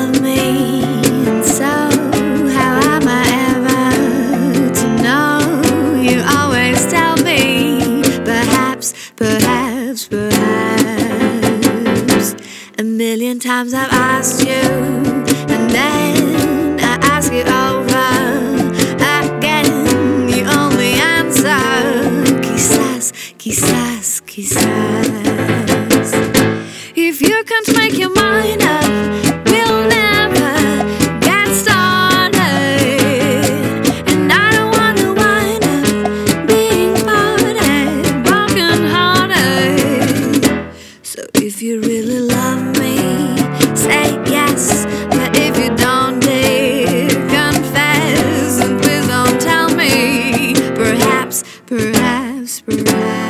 love me, and so how am I ever to know? You always tell me, perhaps, perhaps, perhaps. A million times I've asked you, and then I ask you over again. You only answer, quizás, quizás, quizás. If you can't make your mind up, we'll never get started. And I don't wanna wind up being parted, broken hearted. So if you really love me, say yes. But if you don't, dear, confess. And please don't tell me, perhaps, perhaps, perhaps.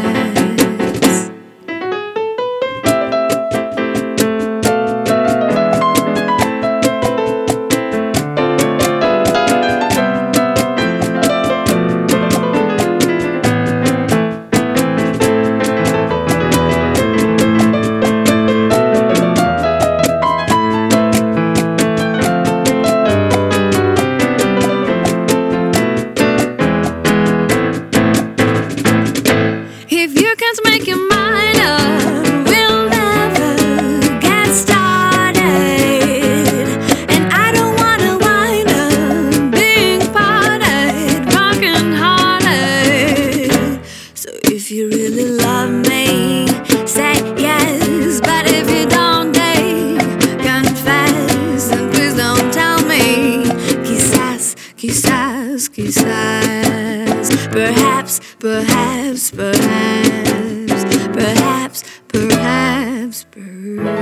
If you can't make your mind up, we'll never get started. And I don't wanna wind up being parted, broken hearted. So if you really love me, say yes. But if you don't, babe, confess. And please don't tell me, quizás, quizás, quizás. Perhaps, perhaps, perhaps, perhaps, perhaps, perhaps.